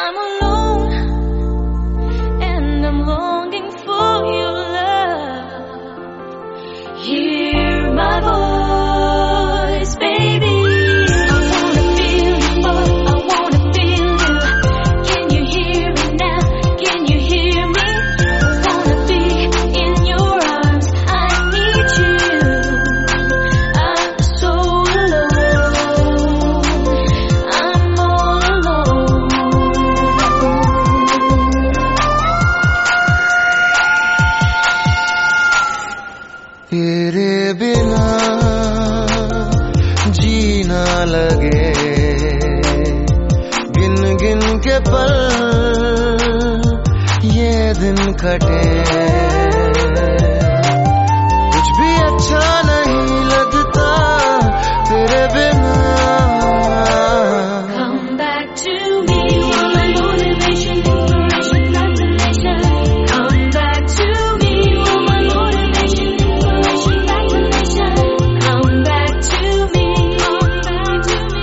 I'm alone and I'm longing for your love. Hear my voice, baby. तेरे बिना जीना लगे, गिन गिन के पल ये दिन कटे, कुछ भी अच्छा नहीं लगता तेरे बिना। Come back to me, you're my motivation, inspiration, fascination. Come back to me, you're my motivation, inspiration, fascination. Come back to me, come back to me.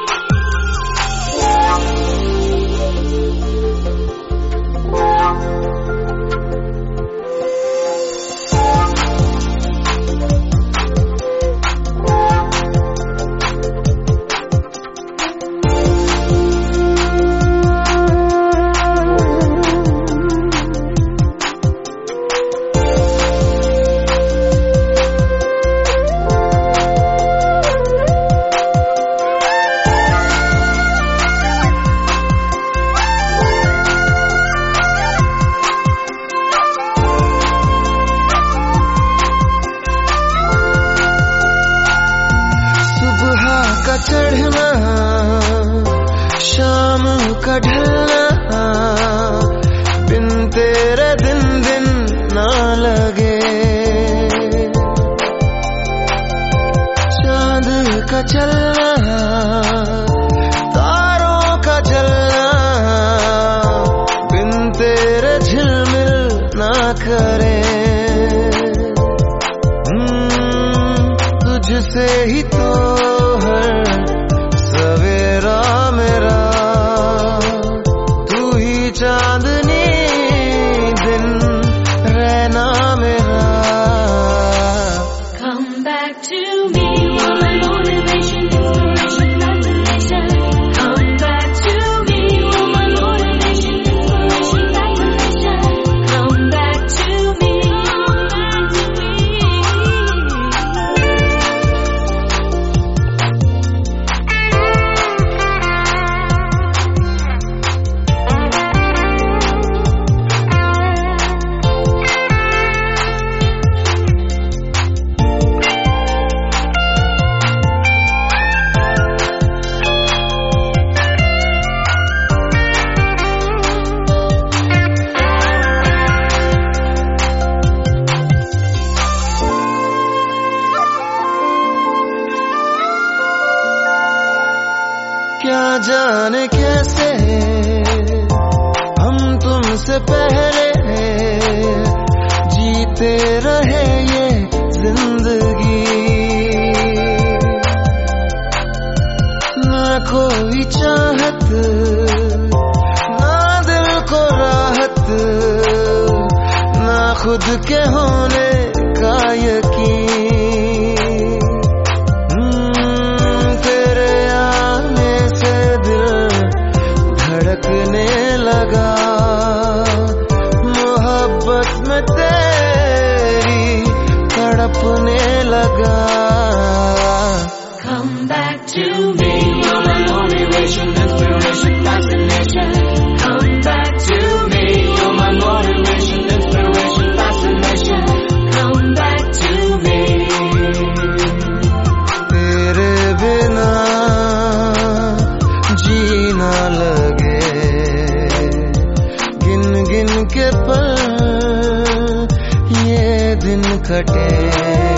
का चढ़ना, शाम का ढलना, बिन तेरे दिन दिन ना लगे। चांद का चलना, तारों का जलना, बिन तेरे झिलमिल ना करे। तुझसे ही तो सवेरा मेरा, तू ही चांदनी दिन रहना मेरा। Come back to me, you're my motivation, inspiration, fascination. Come back to me, you're my motivation, inspiration, fascination. Come back to me, come back to me. क्या जाने कैसे हम तुमसे पहले जीते रहे ये जिंदगी, ना कोई चाहत ना दिल को राहत, ना खुद के होने का यकीन। धड़कने लगा मोहब्बत में तेरी, तड़पने लगा। Come back to me, you're my motivation, inspiration, fascination. Come back to me, you're my motivation, inspiration, fascination. Come back to me. तेरे बिना जीना लगे, गिन गिन के पल ये दिन कटे।